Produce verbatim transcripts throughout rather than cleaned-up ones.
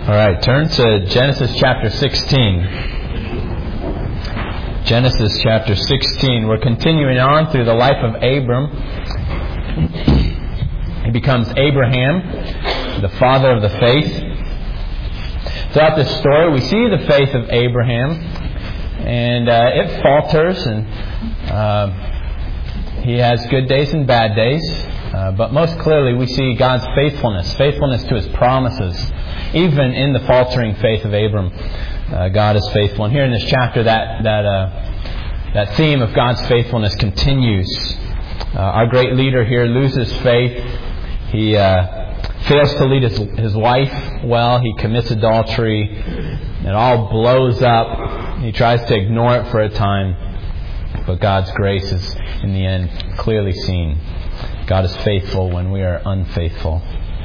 All right, turn to Genesis chapter sixteen. Genesis chapter sixteen. We're continuing on through the life of Abram. He becomes Abraham, the father of the faith. Throughout this story, we see the faith of Abraham, and uh, it falters, and uh, he has good days and bad days. Uh, but most clearly, we see God's faithfulness, faithfulness to His promises. Even in the faltering faith of Abram, uh, God is faithful. And here in this chapter, that that uh, that theme of God's faithfulness continues. Uh, our great leader here loses faith. He uh, fails to lead his, his wife well. He commits adultery. It all blows up. He tries to ignore it for a time. But God's grace is, in the end, clearly seen. God is faithful when we are unfaithful.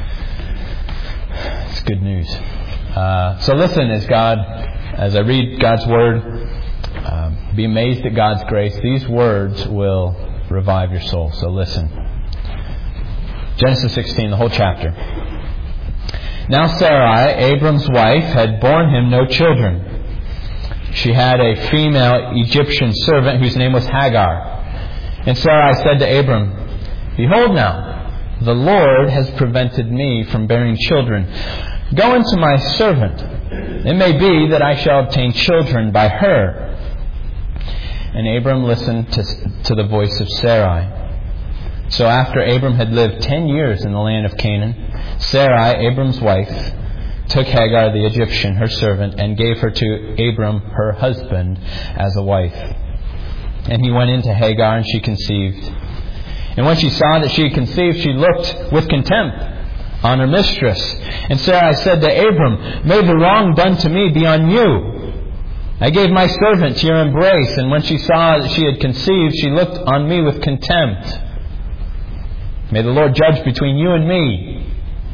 It's good news. Uh, so listen as God, as I read God's Word, uh, be amazed at God's grace. These words will revive your soul. So listen. Genesis sixteen, the whole chapter. Now Sarai, Abram's wife, had borne him no children. She had a female Egyptian servant whose name was Hagar. And Sarai said to Abram, "Behold now, the Lord has prevented me from bearing children. Go into my servant. It may be that I shall obtain children by her." And Abram listened to, to the voice of Sarai. So after Abram had lived ten years in the land of Canaan, Sarai, Abram's wife, took Hagar the Egyptian, her servant, and gave her to Abram, her husband, as a wife. And he went into Hagar, and she conceived. And when she saw that she had conceived, she looked with contempt on her mistress. And Sarai said to Abram, "May the wrong done to me be on you. I gave my servant to your embrace, and when she saw that she had conceived, she looked on me with contempt. May the Lord judge between you and me."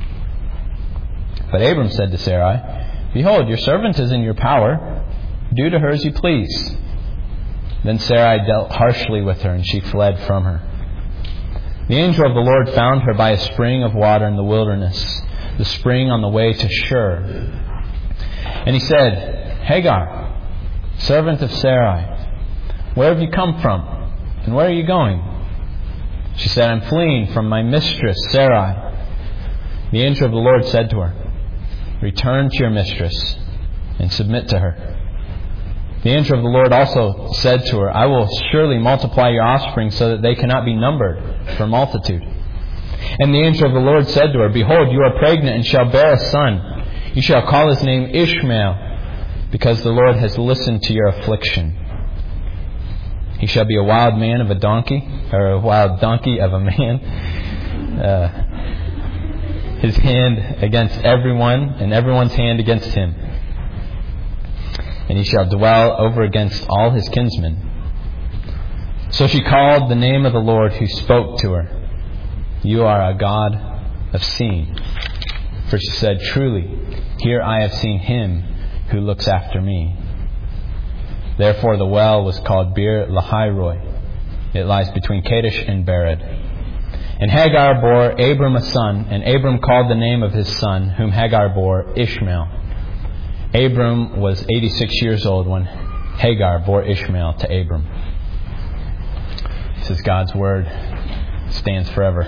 But Abram said to Sarai, "Behold, your servant is in your power. Do to her as you please." Then Sarai dealt harshly with her, and she fled from her. The angel of the Lord found her by a spring of water in the wilderness, the spring on the way to Shur. And he said, "Hagar, servant of Sarai, where have you come from, and where are you going?" She said, "I'm fleeing from my mistress, Sarai." The angel of the Lord said to her, "Return to your mistress and submit to her." The angel of the Lord also said to her, "I will surely multiply your offspring so that they cannot be numbered for multitude." And the angel of the Lord said to her, "Behold, you are pregnant and shall bear a son. You shall call his name Ishmael, because the Lord has listened to your affliction. He shall be a wild man of a donkey, or a wild donkey of a man. Uh, his hand against everyone, and everyone's hand against him. And he shall dwell over against all his kinsmen." So she called the name of the Lord who spoke to her, "You are a God of seeing." For she said, "Truly, here I have seen him who looks after me." Therefore the well was called Beer Lahairoi. It lies between Kadesh and Bered. And Hagar bore Abram a son, and Abram called the name of his son, whom Hagar bore, Ishmael. Abram was eighty-six years old when Hagar bore Ishmael to Abram. This is God's Word. It stands forever.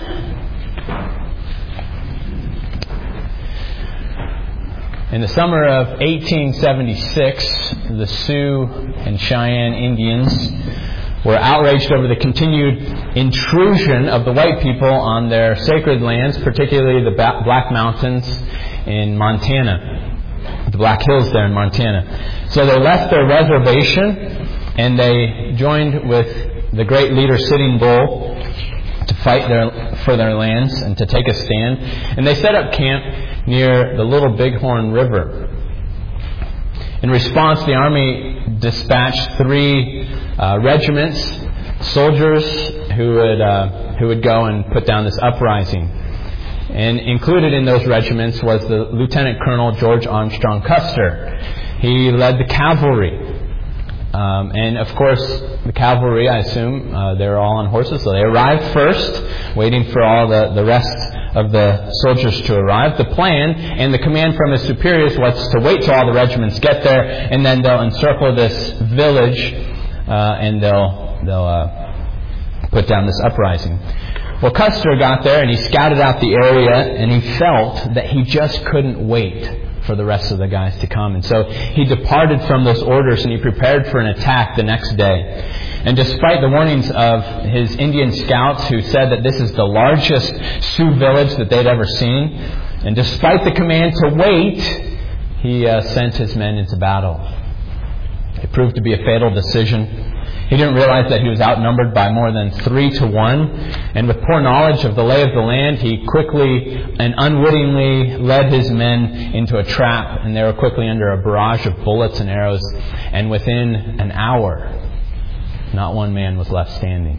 In the summer of eighteen seventy-six, the Sioux and Cheyenne Indians were outraged over the continued intrusion of the white people on their sacred lands, particularly the Black Mountains in Montana. The Black Hills there in Montana. So they left their reservation and they joined with the great leader Sitting Bull to fight their, for their lands and to take a stand. And they set up camp near the Little Bighorn River. In response, the Army dispatched three uh, regiments, soldiers who would uh, who would go and put down this uprising. And included in those regiments was the Lieutenant Colonel George Armstrong Custer. He led the cavalry. Um, and of course, the cavalry, I assume, uh, they were all on horses. So they arrived first, waiting for all the, the rest of the soldiers to arrive. The plan and the command from his superiors was to wait till all the regiments get there, and then they'll encircle this village, uh, and they'll they'll uh, put down this uprising. Well, Custer got there and he scouted out the area, and he felt that he just couldn't wait for the rest of the guys to come. And so he departed from those orders and he prepared for an attack the next day. And despite the warnings of his Indian scouts who said that this is the largest Sioux village that they'd ever seen, and despite the command to wait, he uh, sent his men into battle. It proved to be a fatal decision. He didn't realize that he was outnumbered by more than three to one. And with poor knowledge of the lay of the land, he quickly and unwittingly led his men into a trap. And they were quickly under a barrage of bullets and arrows. And within an hour, not one man was left standing.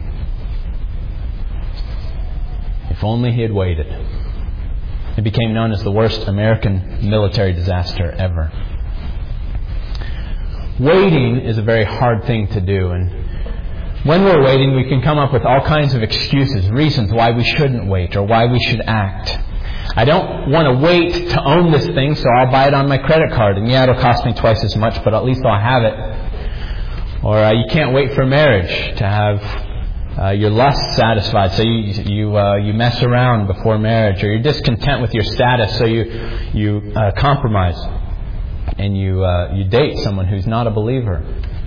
If only he had waited. It became known as the worst American military disaster ever. Waiting is a very hard thing to do, and when we're waiting, we can come up with all kinds of excuses, reasons why we shouldn't wait or why we should act. I don't want to wait to own this thing, so I'll buy it on my credit card, and yeah, it'll cost me twice as much, but at least I'll have it. Or uh, you can't wait for marriage to have uh, your lust satisfied, so you you uh, you mess around before marriage, or you're discontent with your status, so you you uh, compromise. And you uh, you date someone who's not a believer.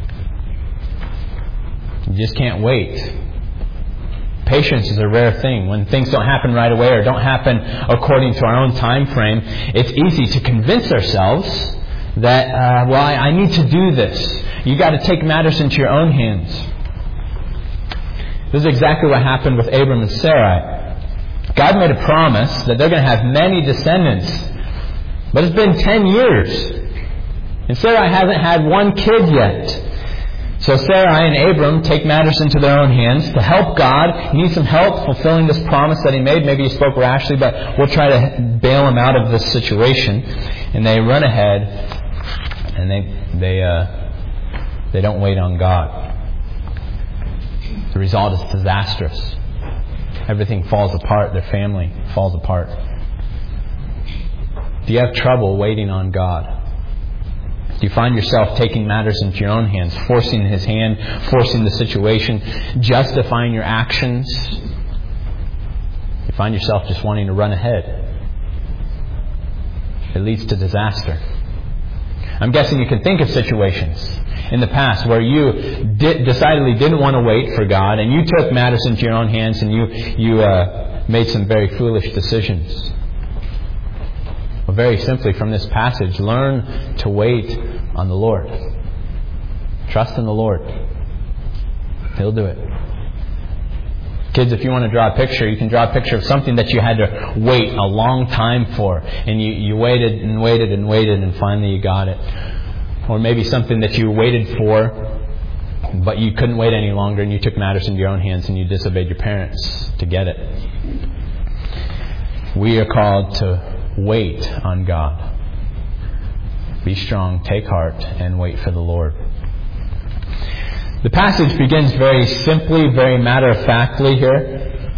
You just can't wait. Patience is a rare thing. When things don't happen right away or don't happen according to our own time frame, it's easy to convince ourselves that, uh, well, I, I need to do this. You got to take matters into your own hands. This is exactly what happened with Abram and Sarai. God made a promise that they're going to have many descendants, but it's been ten years. And Sarai hasn't had one kid yet. So Sarai and Abram take matters into their own hands to help God. He needs some help fulfilling this promise that he made. Maybe he spoke rashly, but we'll try to bail him out of this situation. And they run ahead, and they they uh, they don't wait on God. The result is disastrous. Everything falls apart. Their family falls apart. Do you have trouble waiting on God? Do you find yourself taking matters into your own hands, forcing His hand, forcing the situation, justifying your actions? You find yourself just wanting to run ahead. It leads to disaster. I'm guessing you can think of situations in the past where you did, decidedly didn't want to wait for God, and you took matters into your own hands, and you you uh, made some very foolish decisions. Well, very simply from this passage, learn to wait on the Lord. Trust in the Lord. He'll do it. Kids, if you want to draw a picture, you can draw a picture of something that you had to wait a long time for. And you, you waited and waited and waited and finally you got it. Or maybe something that you waited for, but you couldn't wait any longer and you took matters into your own hands and you disobeyed your parents to get it. We are called to wait on God. Be strong, take heart, and wait for the Lord. The passage begins very simply, very matter-of-factly here.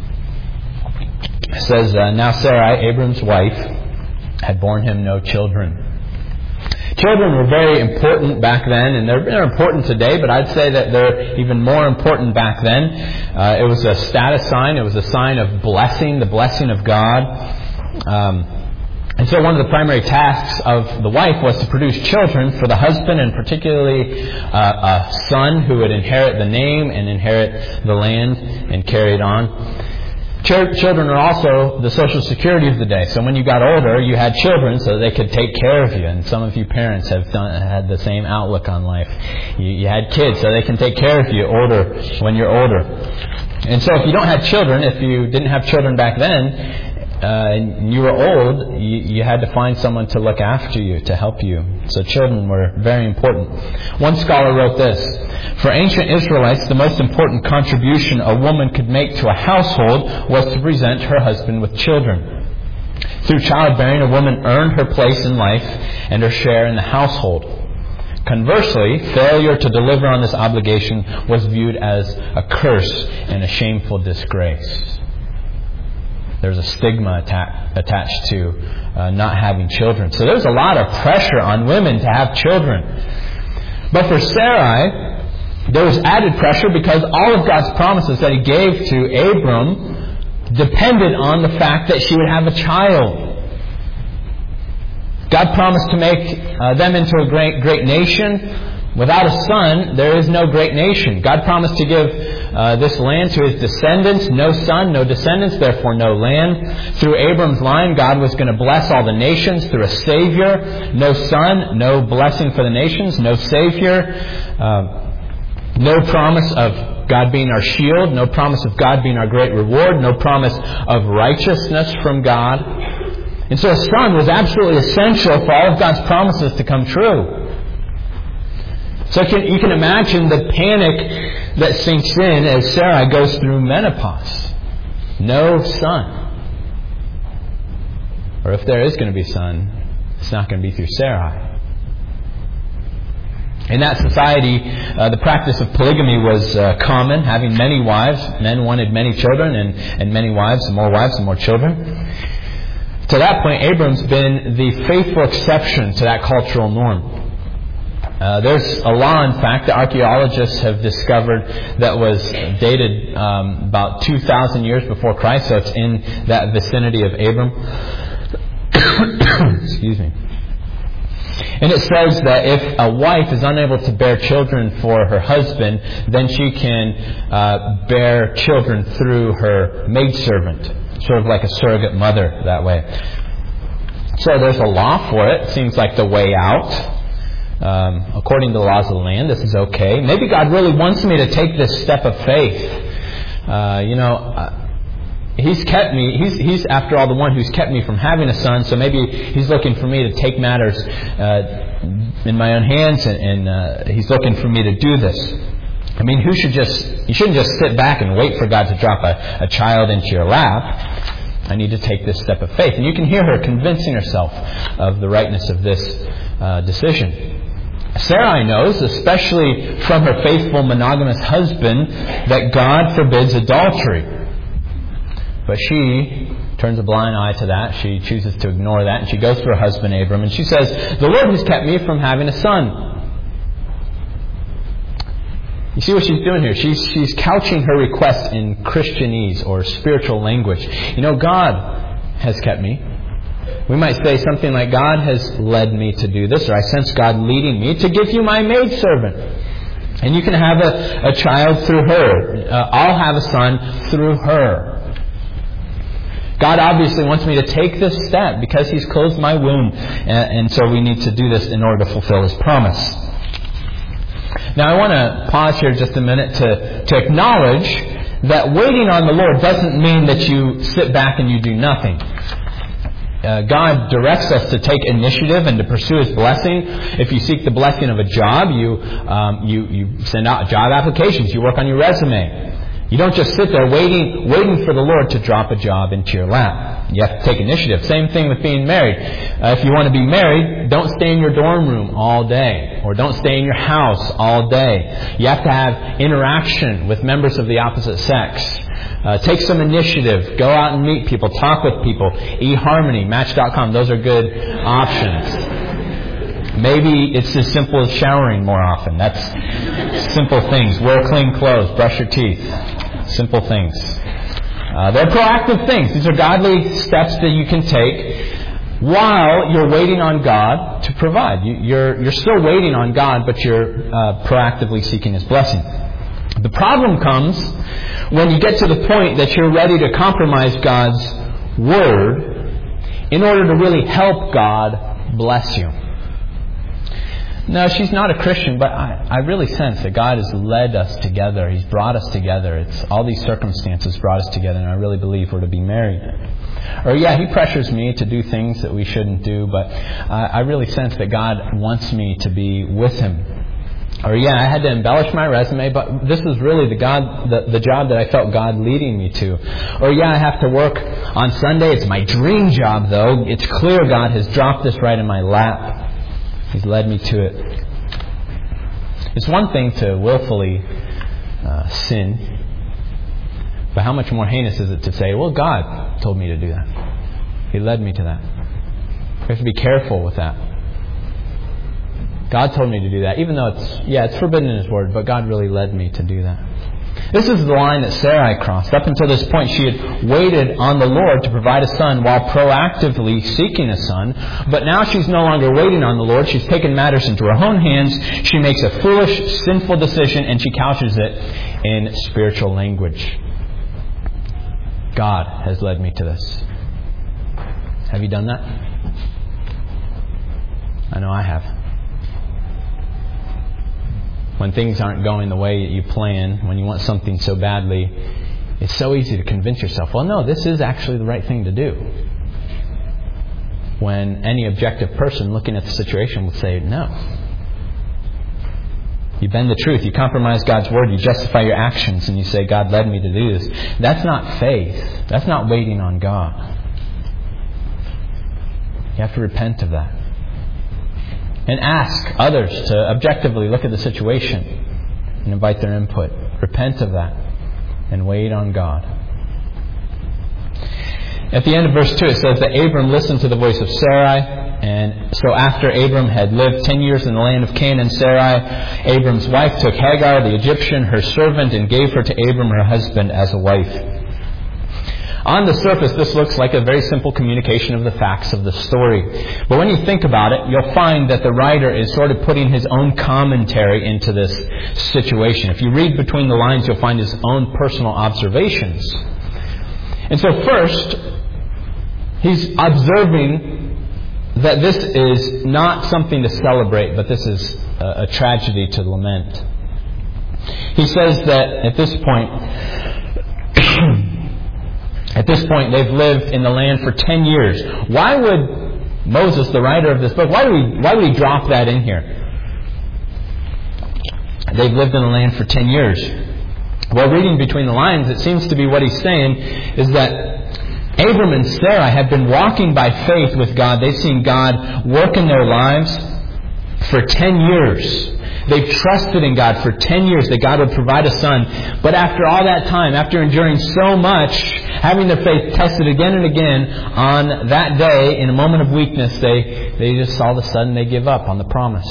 It says, uh, Now Sarai, Abram's wife, had borne him no children. Children were very important back then, and they're, they're important today, but I'd say that they're even more important back then. Uh, it was a status sign. It was a sign of blessing, the blessing of God. Um, and so one of the primary tasks of the wife was to produce children for the husband, and particularly uh, a son who would inherit the name and inherit the land and carry it on. Ch- children are also the social security of the day. So when you got older, you had children so they could take care of you. And some of you parents have done, had the same outlook on life. You, you had kids so they can take care of you older when you're older. And so if you don't have children, if you didn't have children back then, Uh, and you were old, you, you had to find someone to look after you, to help you. So children were very important. One scholar wrote this: For ancient Israelites, the most important contribution a woman could make to a household was to present her husband with children. Through childbearing, a woman earned her place in life and her share in the household. Conversely, failure to deliver on this obligation was viewed as a curse and a shameful disgrace. there's a stigma atta- attached to uh, not having children. So there's a lot of pressure on women to have children. But for Sarai, there was added pressure because all of God's promises that He gave to Abram depended on the fact that she would have a child. God promised to make uh, them into a great, great nation. Without a son, there is no great nation. God promised to give uh, this land to His descendants. No son, no descendants, therefore no land. Through Abram's line, God was going to bless all the nations through a Savior. No son, no blessing for the nations, no Savior. Uh, no promise of God being our shield. No promise of God being our great reward. No promise of righteousness from God. And so a son was absolutely essential for all of God's promises to come true. So you can, you can imagine the panic that sinks in as Sarai goes through menopause. No son. Or if there is going to be a son, it's not going to be through Sarai. In that society, uh, the practice of polygamy was uh, common, having many wives. Men wanted many children, and, and many wives, and more wives, and more children. To that point, Abram's been the faithful exception to that cultural norm. Uh, there's a law, in fact, that archaeologists have discovered that was dated um, about two thousand years before Christ, so it's in that vicinity of Abram. Excuse me. And it says that if a wife is unable to bear children for her husband, then she can uh, bear children through her maidservant, sort of like a surrogate mother that way. So there's a law for it. It seems like the way out. Um, according to the laws of the land, this is okay. Maybe God really wants me to take this step of faith. Uh, you know, uh, He's kept me, he's, he's after all the one who's kept me from having a son, so maybe He's looking for me to take matters uh, in my own hands, and, and uh, He's looking for me to do this. I mean, who should just, you shouldn't just sit back and wait for God to drop a, a child into your lap. I need to take this step of faith. And you can hear her convincing herself of the rightness of this uh, decision. Sarai knows, especially from her faithful monogamous husband, that God forbids adultery. But she turns a blind eye to that. She chooses to ignore that. And she goes to her husband Abram and she says, "The Lord has kept me from having a son." You see what she's doing here? She's, she's couching her request in Christianese or spiritual language. You know, God has kept me. We might say something like, "God has led me to do this," or "I sense God leading me to give you my maidservant. And you can have a, a child through her. Uh, I'll have a son through her." God obviously wants me to take this step because He's closed my womb. And, and so we need to do this in order to fulfill His promise. Now I want to pause here just a minute to, to acknowledge that waiting on the Lord doesn't mean that you sit back and you do nothing. Uh, God directs us to take initiative and to pursue His blessing. If you seek the blessing of a job, you um, you you send out job applications. You work on your resume. You don't just sit there waiting waiting for the Lord to drop a job into your lap. You have to take initiative. Same thing with being married. Uh, if you want to be married, don't stay in your dorm room all day, or don't stay in your house all day. You have to have interaction with members of the opposite sex. Uh, take some initiative. Go out and meet people. Talk with people. eHarmony, Match dot com. Those are good options. Maybe it's as simple as showering more often. That's simple things. Wear clean clothes. Brush your teeth. Simple things. Uh, they're proactive things. These are godly steps that you can take while you're waiting on God to provide. You, you're, you're still waiting on God, but you're uh, proactively seeking His blessing. The problem comes when you get to the point that you're ready to compromise God's Word in order to really help God bless you. No, she's not a Christian, but I, I really sense that God has led us together. He's brought us together. It's all these circumstances brought us together, and I really believe we're to be married. Or yeah, He pressures me to do things that we shouldn't do, but I, I really sense that God wants me to be with Him. Or yeah, I had to embellish my resume, but this is really the God, the, the job that I felt God leading me to. Or yeah, I have to work on Sunday. It's my dream job, though. It's clear God has dropped this right in my lap. He's led me to it. It's one thing to willfully uh, sin, But how much more heinous is it to say, well, God told me to do that. He led me to that. We have to be careful with that. God told me to do that. Even though it's, yeah, it's forbidden in His Word, but God really led me to do that. This is the line that Sarai crossed. Up until this point, she had waited on the Lord to provide a son while proactively seeking a son. But now she's no longer waiting on the Lord. She's taken matters into her own hands. She makes a foolish, sinful decision, and she couches it in spiritual language. God has led me to this. Have you done that? I know I have. When things aren't going the way that you plan, when you want something so badly, it's so easy to convince yourself, well, no, this is actually the right thing to do. When any objective person looking at the situation would say, no. You bend the truth, you compromise God's Word, you justify your actions, and you say, God led me to do this. That's not faith. That's not waiting on God. You have to repent of that. And ask others to objectively look at the situation and invite their input. Repent of that and wait on God. At the end of verse two, it says that Abram listened to the voice of Sarai. And so after Abram had lived ten years in the land of Canaan, Sarai, Abram's wife, took Hagar, the Egyptian, her servant, and gave her to Abram, her husband, as a wife. On the surface, this looks like a very simple communication of the facts of the story. But when you think about it, you'll find that the writer is sort of putting his own commentary into this situation. If you read between the lines, you'll find his own personal observations. And so first, he's observing that this is not something to celebrate, but this is a, a tragedy to lament. He says that at this point, At this point, they've lived in the land for ten years. Why would Moses, the writer of this book, why, do we, why would he drop that in here? They've lived in the land for ten years. Well, reading between the lines, it seems to be what he's saying is that Abram and Sarai have been walking by faith with God. They've seen God work in their lives for ten years. They've trusted in God for ten years that God would provide a son. But after all that time, after enduring so much, having their faith tested again and again, on that day, in a moment of weakness, they, they just all of a sudden they give up on the promise.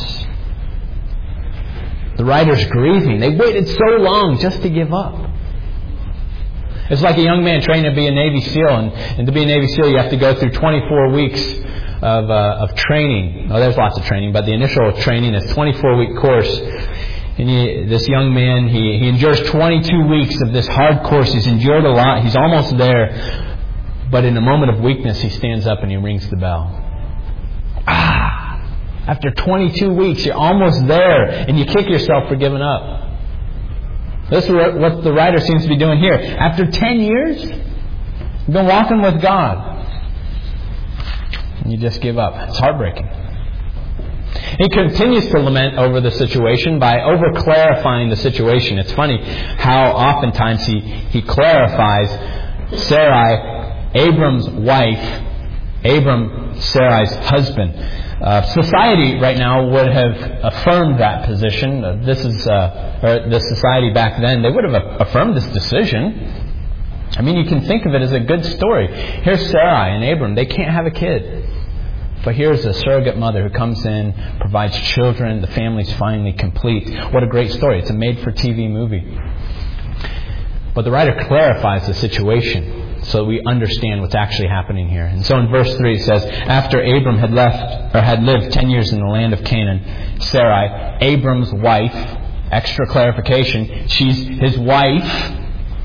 The writer's grieving. They waited so long just to give up. It's like a young man training to be a Navy SEAL. And, and to be a Navy SEAL, you have to go through twenty-four weeks of uh, of training. Oh, there's lots of training, but the initial training is a twenty-four week course. And he, this young man, he, he endures twenty-two weeks of this hard course. He's endured a lot. He's almost there. But in a moment of weakness, he stands up and he rings the bell. Ah! After twenty-two weeks, you're almost there, and you kick yourself for giving up. This is what the writer seems to be doing here. After ten years, you've been walking with God. And you just give up. It's heartbreaking. He continues to lament over the situation by over-clarifying the situation. It's funny how oftentimes he, he clarifies Sarai, Abram's wife, Abram, Sarai's husband. Uh, society right now would have affirmed that position. Uh, this is, uh, or the society back then, they would have affirmed this decision. I mean, you can think of it as a good story. Here's Sarai and Abram. They can't have a kid. But here's a surrogate mother who comes in, provides children. The family's finally complete. What a great story. It's a made-for-T V movie. But the writer clarifies the situation so that we understand what's actually happening here. And so in verse three it says, after Abram had left, or had lived ten years in the land of Canaan, Sarai, Abram's wife, extra clarification, she's his wife,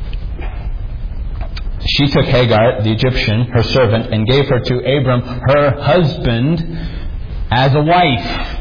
she took Hagar, the Egyptian, her servant, and gave her to Abram, her husband, as a wife.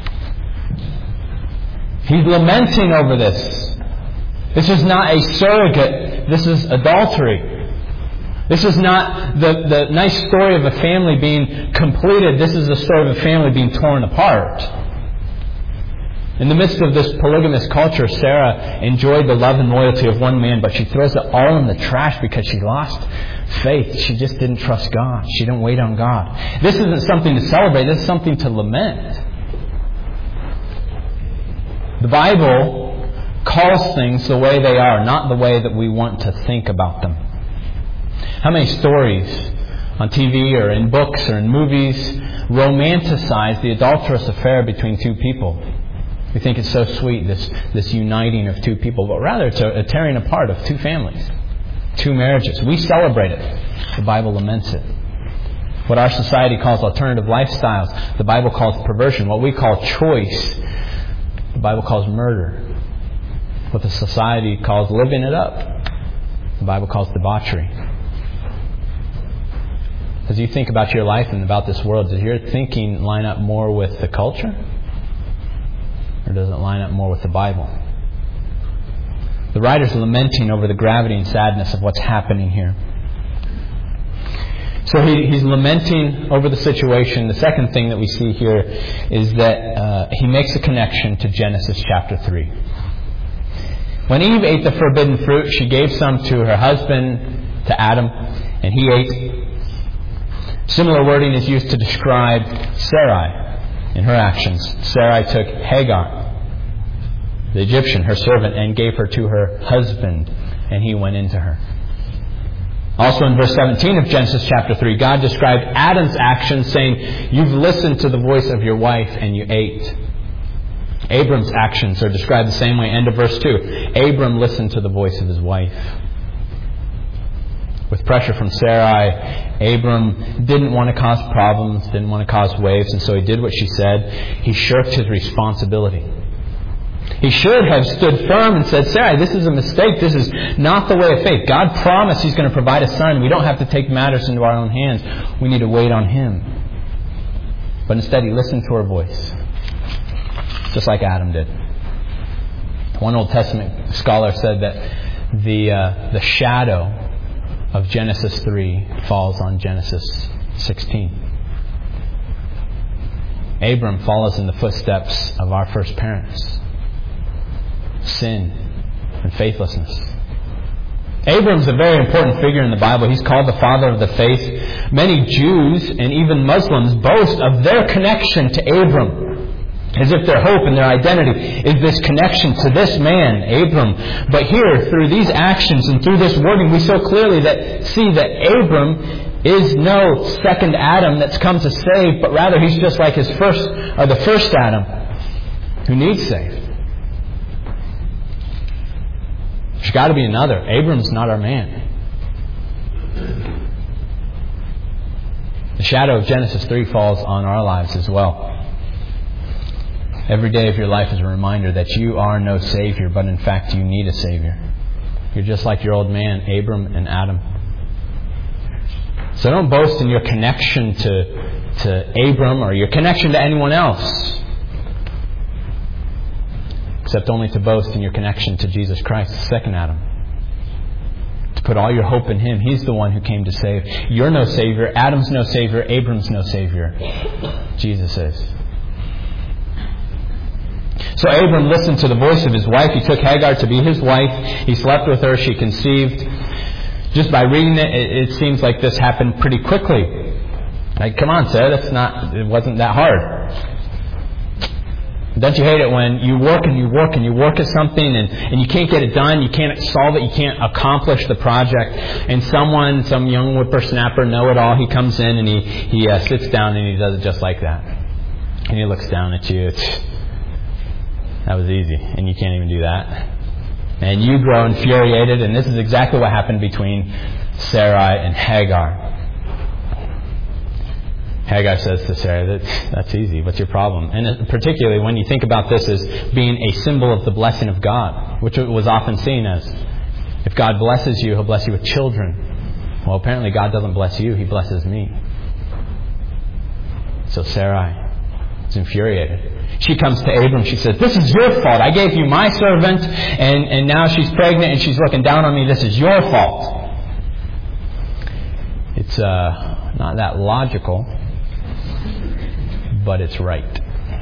He's lamenting over this. This is not a surrogate. This is adultery. This is not the, the nice story of a family being completed. This is the story of a family being torn apart. In the midst of this polygamous culture, Sarah enjoyed the love and loyalty of one man, but she throws it all in the trash because she lost faith. She just didn't trust God. She didn't wait on God. This isn't something to celebrate. This is something to lament. The Bible calls things the way they are, not the way that we want to think about them. How many stories on T V or in books or in movies romanticize the adulterous affair between two people? We think it's so sweet, this, this uniting of two people, but rather it's a, a tearing apart of two families, two marriages. We celebrate it. The Bible laments it. What our society calls alternative lifestyles, the Bible calls perversion. What we call choice, the Bible calls murder. What the society calls living it up, the Bible calls debauchery. As you think about your life and about this world, does your thinking line up more with the culture? Or does it line up more with the Bible? The writer's lamenting over the gravity and sadness of what's happening here. So he, he's lamenting over the situation. The second thing that we see here is that uh, he makes a connection to Genesis chapter three. When Eve ate the forbidden fruit, she gave some to her husband, to Adam, and he ate. Similar wording is used to describe Sarai in her actions. Sarai took Hagar, the Egyptian, her servant, and gave her to her husband, and he went into her. Also in verse seventeen of Genesis chapter three, God described Adam's actions, saying, "You've listened to the voice of your wife and you ate." Abram's actions are described the same way. End of verse two. Abram listened to the voice of his wife. With pressure from Sarai, Abram didn't want to cause problems, didn't want to cause waves, and so he did what she said. He shirked his responsibility. He should have stood firm and said, "Sarai, this is a mistake. This is not the way of faith. God promised He's going to provide a son. We don't have to take matters into our own hands. We need to wait on Him." But instead, he listened to her voice, just like Adam did. One Old Testament scholar said that the uh, the shadow of Genesis three falls on Genesis sixteen. Abram follows in the footsteps of our first parents. Sin and faithlessness. Abram's a very important figure in the Bible. He's called the father of the faith. Many Jews and even Muslims boast of their connection to Abram, as if their hope and their identity is this connection to this man, Abram. But here, through these actions and through this wording, we so clearly that see that Abram is no second Adam that's come to save, but rather he's just like his first, or the first Adam, who needs saved. There's got to be another. Abram's not our man. The shadow of Genesis three falls on our lives as well. Every day of your life is a reminder that you are no Savior, but in fact you need a Savior. You're just like your old man, Abram and Adam. So don't boast in your connection to, to Abram or your connection to anyone else, except only to boast in your connection to Jesus Christ, the second Adam. To put all your hope in Him. He's the one who came to save. You're no Savior. Adam's no Savior. Abram's no Savior. Jesus is. So Abram listened to the voice of his wife. He took Hagar to be his wife. He slept with her. She conceived. Just by reading it, it, it seems like this happened pretty quickly. Like, come on, Sarah, that's not, it wasn't that hard. Don't you hate it when you work and you work and you work at something and, and you can't get it done, you can't solve it, you can't accomplish the project, and someone, some young whippersnapper, know-it-all, he comes in and he, he uh, sits down and he does it just like that. And he looks down at you. It's, that was easy, and you can't even do that. And you grow infuriated, and this is exactly what happened between Sarai and Hagar. Hagar says to Sarah, that's, that's easy. What's your problem? And particularly when you think about this as being a symbol of the blessing of God, which it was often seen as, if God blesses you, He'll bless you with children. Well, apparently God doesn't bless you, He blesses me. So Sarai is infuriated. She comes to Abram. She says, "This is your fault. I gave you my servant, and, and now she's pregnant and she's looking down on me. This is your fault." It's uh, not that logical, but it's right.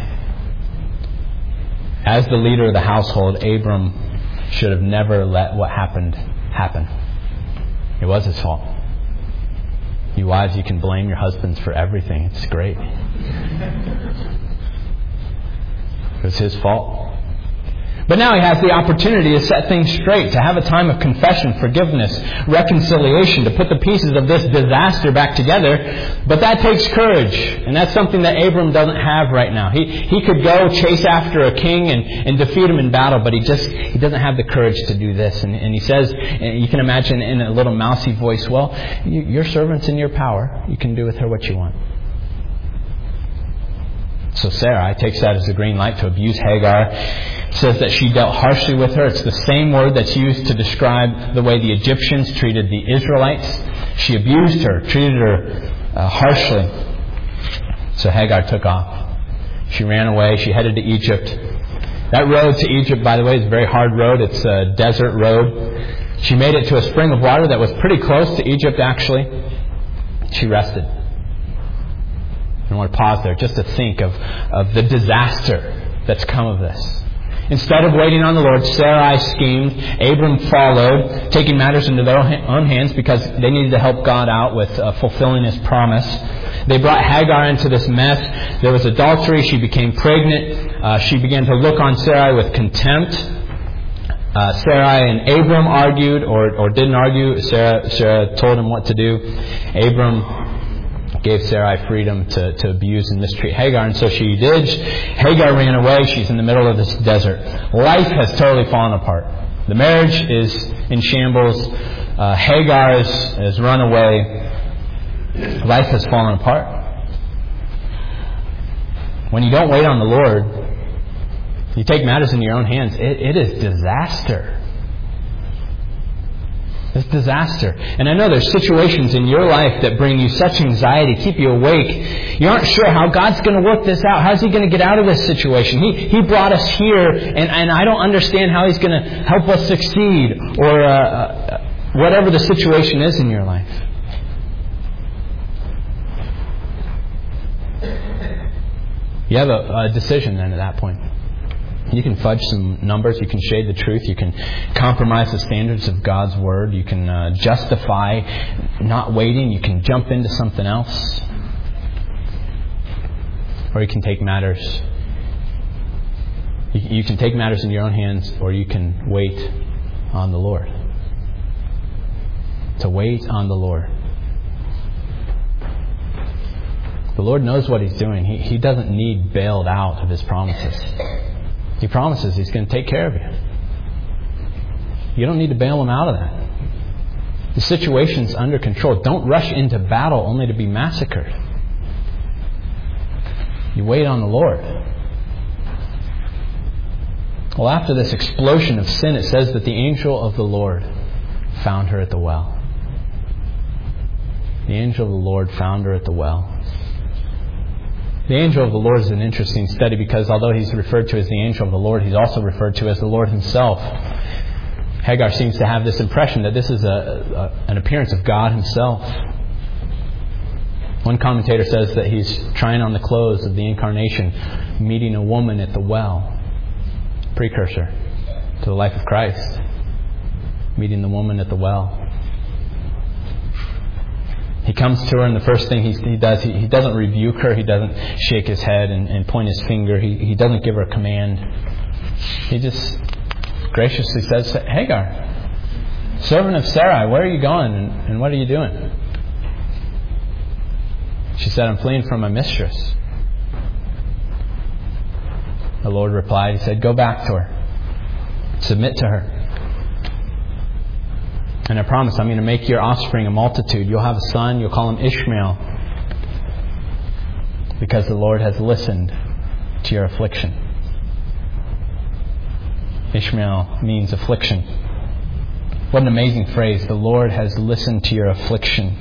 As the leader of the household, Abram should have never let what happened happen. It was his fault. You wives, you can blame your husbands for everything. It's great. It was his fault. But now he has the opportunity to set things straight, to have a time of confession, forgiveness, reconciliation, to put the pieces of this disaster back together. But that takes courage. And that's something that Abram doesn't have right now. He he could go chase after a king and, and defeat him in battle, but he just he doesn't have the courage to do this. And, and he says, and you can imagine in a little mousy voice, well, you, your servant's in your power. You can do with her what you want. So Sarai takes that as a green light to abuse Hagar. Says that she dealt harshly with her. It's the same word that's used to describe the way the Egyptians treated the Israelites. She abused her, treated her uh, harshly. So Hagar took off. She ran away. She headed to Egypt. That road to Egypt, by the way, is a very hard road. It's a desert road. She made it to a spring of water that was pretty close to Egypt, actually. She rested. I want to pause there just to think of, of the disaster that's come of this. Instead of waiting on the Lord, Sarai schemed. Abram followed, taking matters into their own hands because they needed to help God out with uh, fulfilling His promise. They brought Hagar into this mess. There was adultery. She became pregnant. Uh, she began to look on Sarai with contempt. Uh, Sarai and Abram argued or, or didn't argue. Sarah, Sarah told him what to do. Abram gave Sarai freedom to, to abuse and mistreat Hagar, and so she did. Hagar ran away. She's in the middle of this desert. Life has totally fallen apart. The marriage is in shambles. Uh, Hagar is, has run away. Life has fallen apart. When you don't wait on the Lord, you take matters in your own hands. It, it is disaster. It's disaster. And I know there's situations in your life that bring you such anxiety, keep you awake. You aren't sure how God's going to work this out. How's He going to get out of this situation? He He brought us here, and, and I don't understand how He's going to help us succeed, or uh, uh, whatever the situation is in your life. You have a, a decision then at that point. You can fudge some numbers. You can shade the truth. You can compromise the standards of God's Word. You can uh, justify not waiting. You can jump into something else. Or you can take matters. You, you can take matters in your own hands, or you can wait on the Lord. To wait on the Lord. The Lord knows what He's doing. He, he doesn't need bailed out of His promises. He promises He's going to take care of you. You don't need to bail Him out of that. The situation's under control. Don't rush into battle only to be massacred. You wait on the Lord. Well, after this explosion of sin, it says that the angel of the Lord found her at the well. The angel of the Lord found her at the well. The angel of the Lord is an interesting study because although he's referred to as the angel of the Lord, he's also referred to as the Lord Himself. Hagar seems to have this impression that this is a, a, an appearance of God Himself. One commentator says that he's trying on the clothes of the Incarnation, meeting a woman at the well. Precursor to the life of Christ. Meeting the woman at the well. He comes to her, and the first thing he, he does, he, he doesn't rebuke her. He doesn't shake his head and, and point his finger. He, he doesn't give her a command. He just graciously says, Hagar, servant of Sarai, where are you going and, and what are you doing? She said, I'm fleeing from my mistress. The Lord replied, He said, go back to her. Submit to her. And I promise I'm going to make your offspring a multitude. You'll have a son. You'll call him Ishmael. Because the Lord has listened to your affliction. Ishmael means affliction. What an amazing phrase. The Lord has listened to your affliction.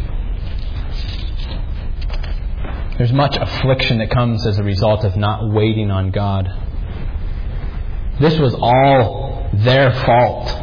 There's much affliction that comes as a result of not waiting on God. This was all their fault.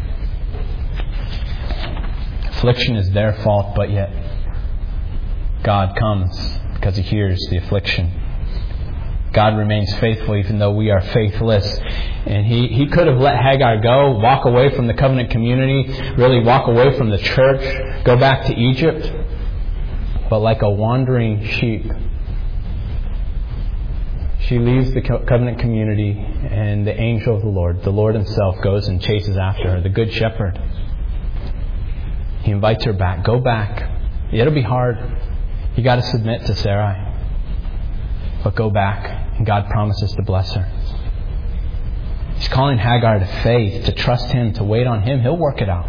Affliction is their fault, but yet God comes because He hears the affliction. God remains faithful even though we are faithless. And He, he could have let Hagar go, walk away from the covenant community, really walk away from the church, go back to Egypt. But like a wandering sheep, She leaves the covenant community, and the angel of the Lord, the Lord himself, goes and chases after her, the good shepherd. He invites her back. Go back. It'll be hard. You got to submit to Sarai. But go back. And God promises to bless her. He's calling Hagar to faith, to trust Him, to wait on Him. He'll work it out.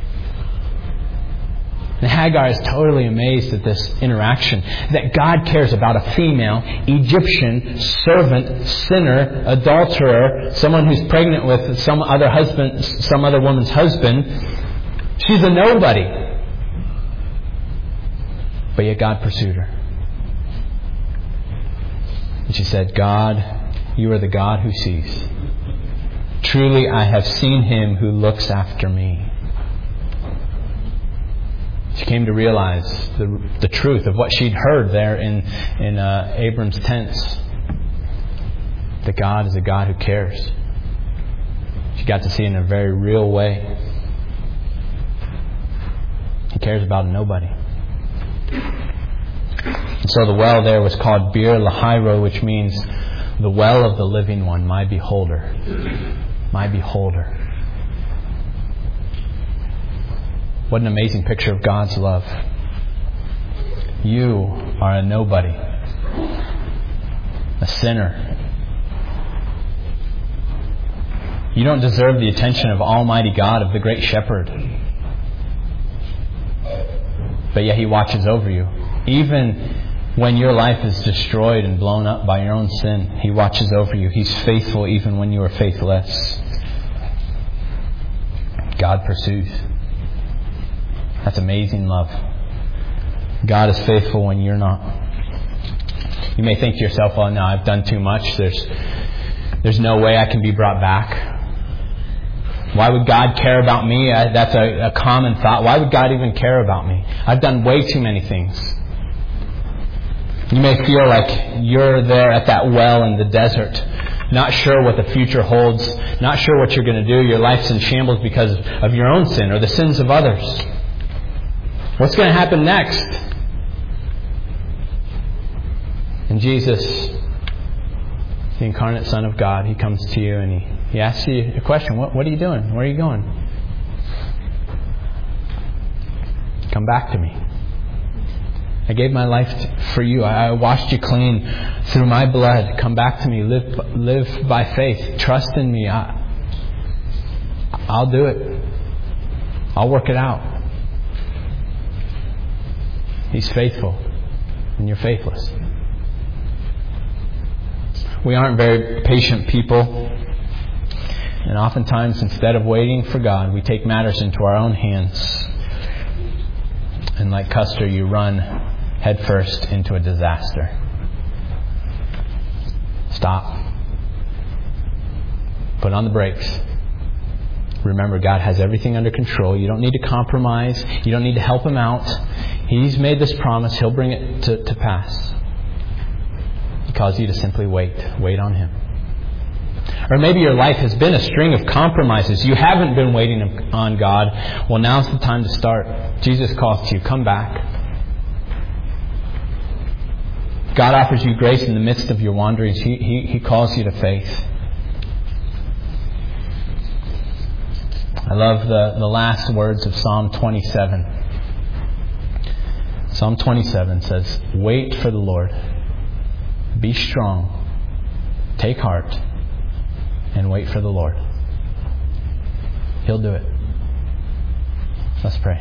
And Hagar is totally amazed at this interaction. That God cares about a female, Egyptian, servant, sinner, adulterer, someone who's pregnant with some other husband, some other woman's husband. She's a nobody. But yet God pursued her. And she said, God, you are the God who sees. Truly I have seen Him who looks after me. She came to realize the, the truth of what she'd heard there in, in uh, Abram's tents. That God is a God who cares. She got to see in a very real way. He cares about nobody. And so the well there was called Bir Lahairo, which means the well of the living one, my beholder. My beholder. What an amazing picture of God's love. You are a nobody. A sinner. You don't deserve the attention of Almighty God, of the Great Shepherd. But yet He watches over you. Even when your life is destroyed and blown up by your own sin, He watches over you. He's faithful even when you are faithless. God pursues. That's amazing love. God is faithful when you're not. You may think to yourself, oh no, I've done too much. There's, there's no way I can be brought back. Why would God care about me? I, that's a, a common thought. Why would God even care about me? I've done way too many things. You may feel like you're there at that well in the desert, not sure what the future holds, not sure what you're going to do. Your life's in shambles because of your own sin or the sins of others. What's going to happen next? And Jesus, the incarnate Son of God, He comes to you and He, he asks you a question. What, what are you doing? Where are you going? Come back to me. I gave my life to, for you. I, I washed you clean through my blood. Come back to me. Live, live by faith. Trust in me. I, I'll do it. I'll work it out. He's faithful, and you're faithless. We aren't very patient people. And oftentimes, instead of waiting for God, we take matters into our own hands. And like Custer, you run headfirst into a disaster. Stop. Put on the brakes. Remember, God has everything under control. You don't need to compromise. You don't need to help Him out. He's made this promise. He'll bring it to, to pass. He calls you to simply wait. Wait on Him. Or maybe your life has been a string of compromises. You haven't been waiting on God. Well, now's the time to start. Jesus calls to you. Come back. God offers you grace in the midst of your wanderings. He, he, he calls you to faith. I love the, the last words of Psalm twenty-seven. Psalm twenty-seven says, wait for the Lord. Be strong. Take heart. And wait for the Lord. He'll do it. Let's pray.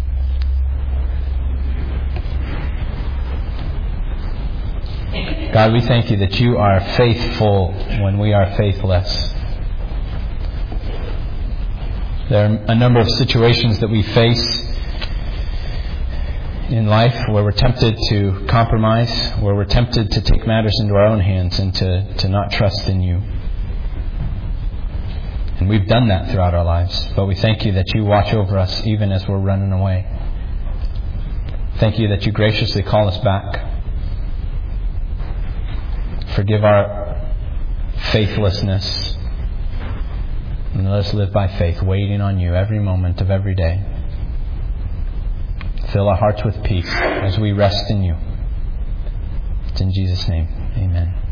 God, we thank You that You are faithful when we are faithless. There are a number of situations that we face in life where we're tempted to compromise, where we're tempted to take matters into our own hands and to, to not trust in You. And we've done that throughout our lives. But we thank You that You watch over us even as we're running away. Thank You that You graciously call us back. Forgive our faithlessness. And let us live by faith, waiting on You every moment of every day. Fill our hearts with peace as we rest in You. It's in Jesus' name. Amen.